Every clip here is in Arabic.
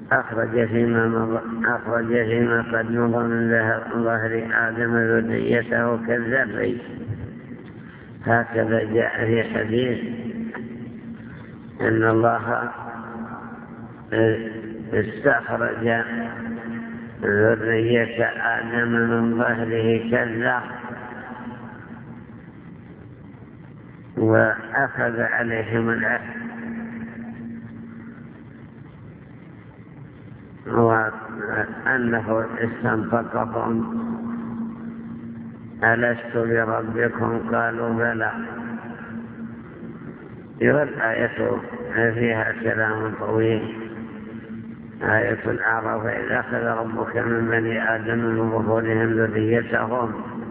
أخرج فيما قد مضى من ظهر آدم ذريته كالذري. هكذا جاء في حديث أن الله استخرج ذرية آدم من ظهره كالذر وأخذ عليهم العهد، وأنه استنطقهم: ألست بربكم؟ قالوا بلى. والآية فيها كلام طويل. آية الأعراف: إذ أخذ ربك من بني آدم من ظهورهم ذريتهم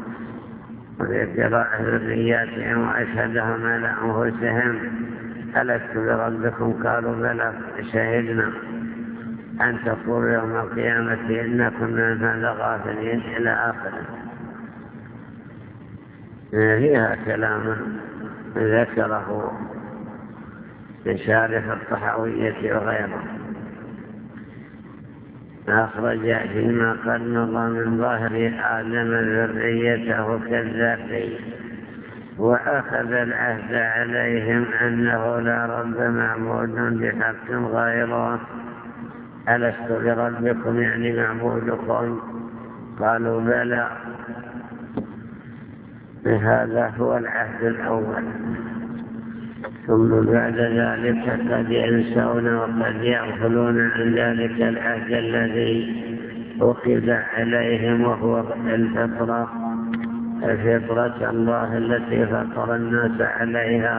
وذكر ذرياتهم وأشهدهم على أنفسهم ألست بربكم؟ قالوا بلى شهدنا أن تقولوا يوم القيامة إنا كنا من هذا غافلين، إلى آخره. فيها كلام ذكره من شارح الطحاوية وغيره. أخرج فيما قد مضى من ظهر آدم ذريته كالذري وأخذ العهد عليهم أنه لا رب معبود بحق غيره. ألست بربكم يعني معبودكم؟ قالوا بلى. هذا هو العهد الأول. ثم بعد ذلك قد ينسون وقد يغفلون عن ذلك العهد الذي أخذ عليهم، وهو الفطرة الله التي فطر الناس عليها.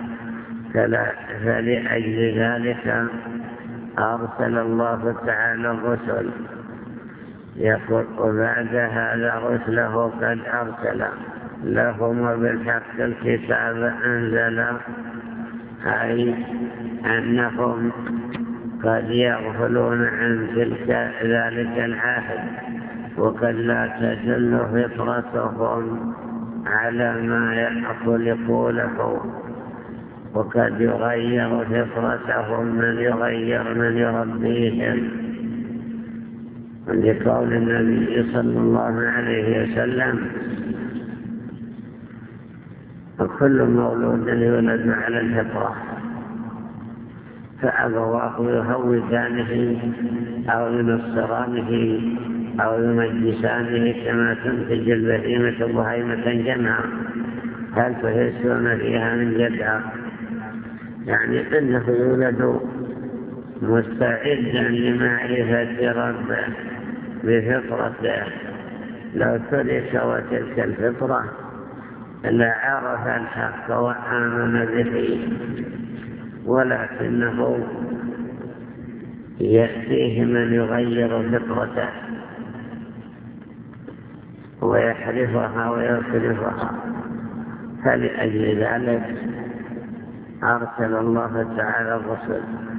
فلأجل ذلك أرسل الله تعالى الرسل. يقول: وبعد هذا رسله قد أرسل لهم وبالحق الكتاب أنزل، أي أنهم قد يغفلون عن ذلك العهد، وقد لا تدل فطرتهم على ما خلقوا له، وقد يغير فطرتهم من يربيهم. لقول النبي صلى الله عليه وسلم: وكل مولود يولد على الفطرة، فأبواه يهودانه أو ينصرانه أو يمجسانه كما تنتج البهيمة بهيمة جمعا، هل تحسون فيها من جدع؟ يعني أنه يولد مستعدا لمعرفة ربه بفطرته. لو ترك وتلك الفطرة لعرف الحق وآمن به، ولكنه يأتيه من يغير فطرته ويحرفها ويصرفها. فلأجل ذلك أرسل الله تعالى الرسل